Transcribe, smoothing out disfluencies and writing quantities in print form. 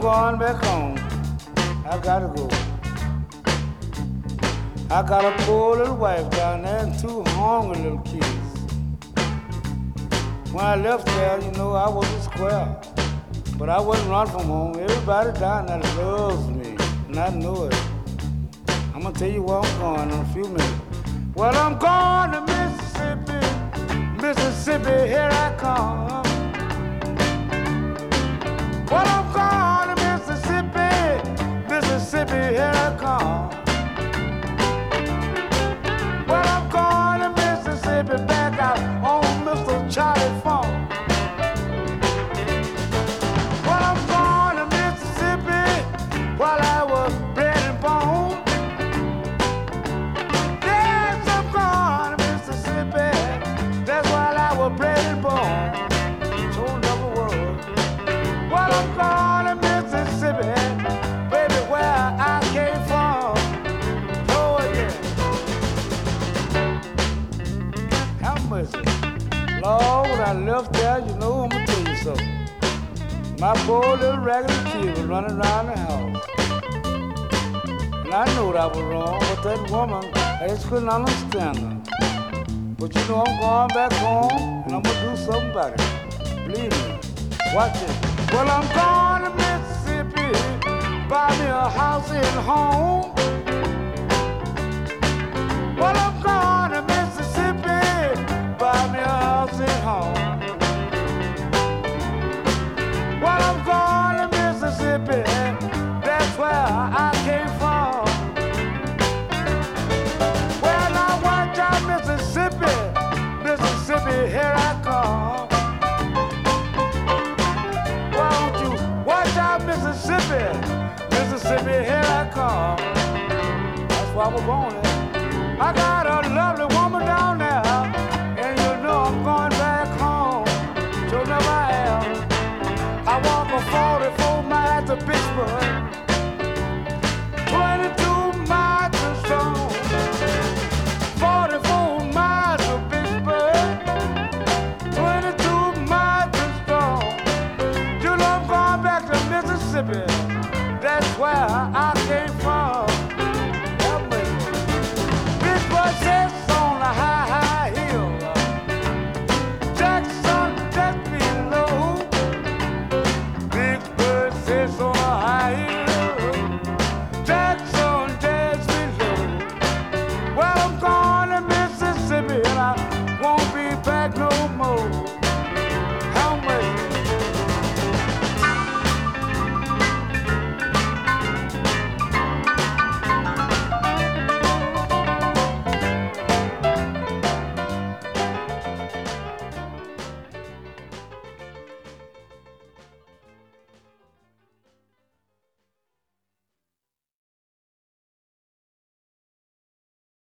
going back home. I gotta go. I got a poor little wife down there and two hungry little kids. When I left there, you know, I was a square. But I wouldn't run from home. Everybody down there loves me, and I know it. I'm gonna tell you where I'm going in a few minutes. Well, I'm going to Mississippi, Mississippi, here I come. Well, I'm going to Mississippi, Mississippi, here I come. Well, I'm going to Mississippi, back out on Mr. Charlie Funk. Well, I'm going to Mississippi while I was bred and born. Yes, I'm going to Mississippi, that's while I was bred and born. Told never was. Well, I'm going to Mississippi, baby, where I came from. Oh, yeah. How much? Lord, when I left there, you know, I'm gonna tell you something. My poor little raggedy kid was running around the house. And I knew that I was wrong, but that woman, I just couldn't understand her. But you know, I'm going back home, and I'm gonna do something about it. Believe me. Watch it. Well, I'm going to Mississippi, buy me a house and home. Well, I'm going to Mississippi, buy me a house and home. Well, I'm going to Mississippi, that's where I came from. Well, now watch out, Mississippi, Mississippi, here I